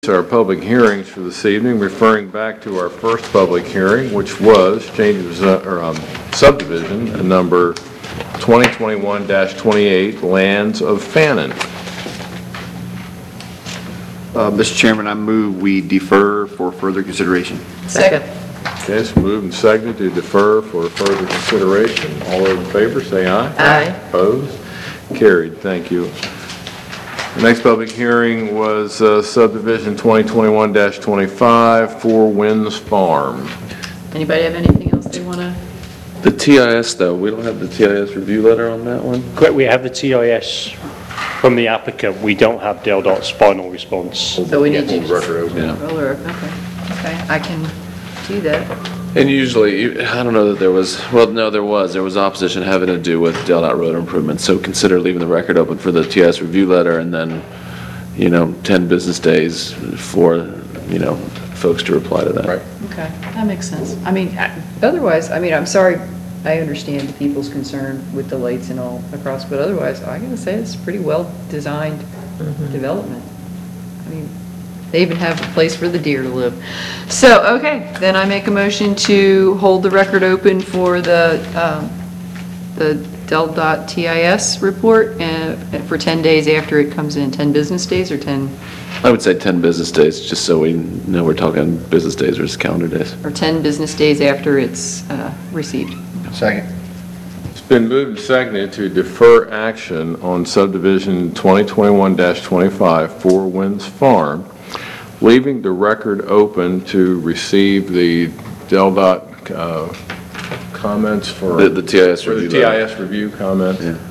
Our public hearings for this evening, referring back to our first public hearing, which was subdivision number 2021-28, Lands of Fannin. Mr. Chairman, I move we defer for further consideration. Second. Okay, it's moved and seconded to defer for further consideration. All those in favor, say aye. Aye. Opposed? Carried. Thank you. The next public hearing was subdivision 2021-25, Four Winds Farm. Anybody have anything else they want to? The TIS, though, we don't have the TIS review letter on that one? Correct, we have the TIS from the applicant. We don't have Del Dot's final response. So we need to just Record open. Yeah. roll her. Okay, I can do that. And usually, I don't know that there was, well, no, there was opposition having to do with Del Dot road improvements, so consider leaving the record open for the TIS review letter and then, 10 business days for, folks to reply to that. Right. Okay, that makes sense. I mean, otherwise, I'm sorry, I understand the people's concern with the lights and all across, but otherwise, I gotta say, it's pretty well-designed development. I mean, they even have a place for the deer to live. So, okay, then I make a motion to hold the record open for the Del Dot TIS report for 10 days after it comes in. 10 business days or 10? I would say 10 business days, just so we know we're talking business days versus calendar days. Or 10 business days after it's received. Second. It's been moved and seconded to defer action on subdivision 2021-25, Four Winds Farm, leaving the record open to receive the Del Dot comments for The TIS for the review letter. TIS review comments, Yeah.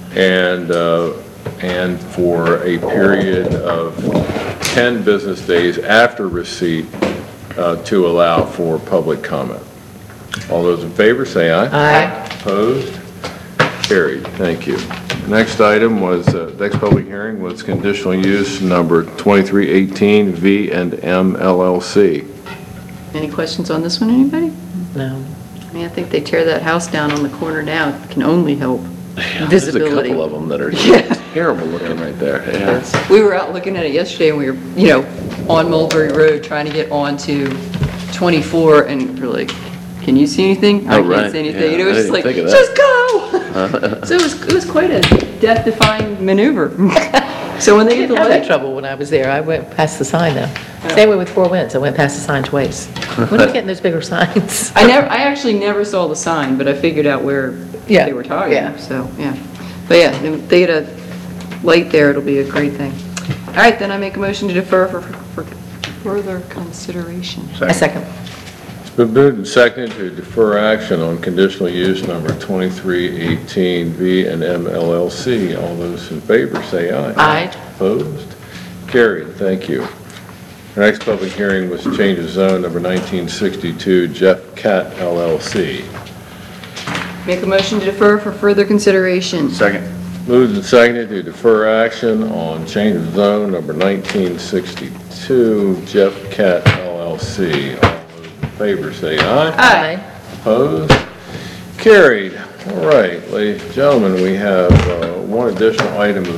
and for a period of 10 business days after receipt to allow for public comment. All those in favor, say aye. Aye. Opposed? Carried. Thank you. Next item was, next public hearing was conditional use number 2318 V&M LLC. Any questions on this one, anybody? No. I mean, I think they tear that house down on the corner now. It can only help There's a visibility. couple of them that are terrible looking right there. Yeah. We were out looking at it yesterday, and we were, on Mulberry Road trying to get onto 24, and we're like, can you see anything? I Oh, can't right. see anything. Yeah, And it was I just like, didn't think of just go! So it was quite a death-defying maneuver. So when they I get the didn't have that light, trouble when I was there. I went past the sign, though. Same way with Four Winds. I went past the sign twice. When are you getting those bigger signs? I actually never saw the sign, but I figured out where Yeah, they were talking, yeah. so, yeah. But yeah, if they get a light there, it'll be a great thing. All right, then I make a motion to defer for further consideration. A second. It's been moved and seconded to defer action on conditional use number 2318 V&M LLC. All those in favor, say aye. Aye. Opposed? Carried. Thank you. Our next public hearing was change of zone number 1962 Jeff Cat LLC. Make a motion to defer for further consideration. Second. Moved and seconded to defer action on change of zone number 1962 Jeff Cat LLC. All those in favor say aye. Aye. Opposed? Carried. All right, ladies and gentlemen, we have one additional item of